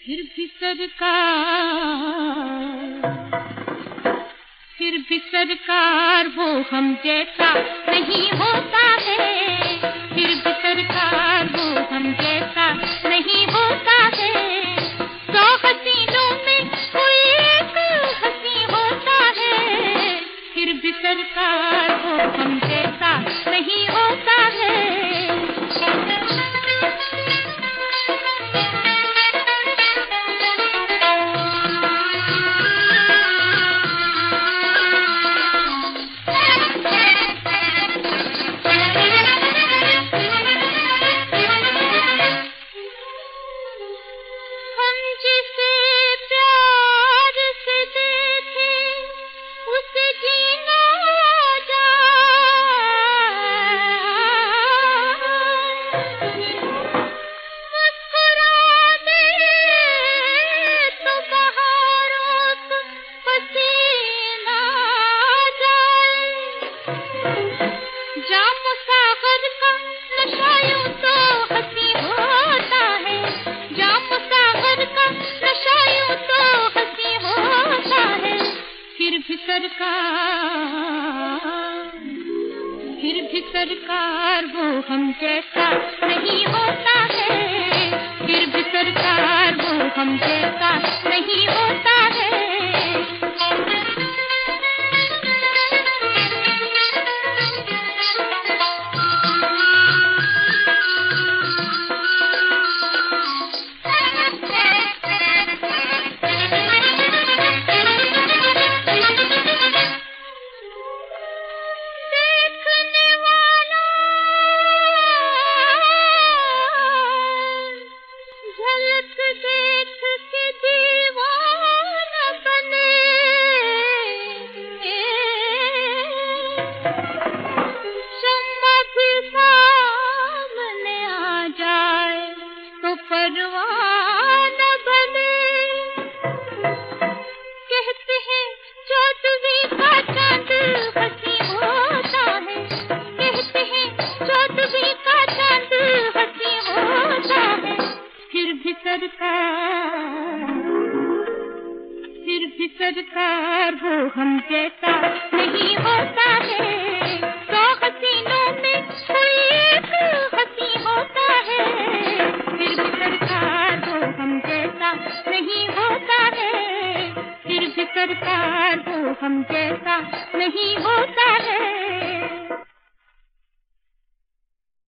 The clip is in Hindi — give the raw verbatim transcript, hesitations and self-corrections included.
फिर भी सरकार फिर भी सरकार वो हम जैसा नहीं होता है। फिर भी सरकार वो हम जैसा नहीं होता है। सौ हसीनों में कोई एक हसी होता है। फिर भी सरकार वो हम जैसा नहीं होता है। फिर भी सरकार वो हम जैसा नहीं होता है। फिर भी सरकार वो हम जैसा नहीं होता है। परवाना बने कहते हैं चौदहवीं का चांद हंसी होता है। कहते हैं चौदहवीं का चांद हंसी होता है। फिर भी सरकार फिर भी सरकार वो हम जैसा नहीं होता है। सौ हसीनों में कोई एक हसी होता है। फिर भी सरकार वो हम जैसा नहीं होता है। फिर भी सरकार वो हम जैसा नहीं होता है।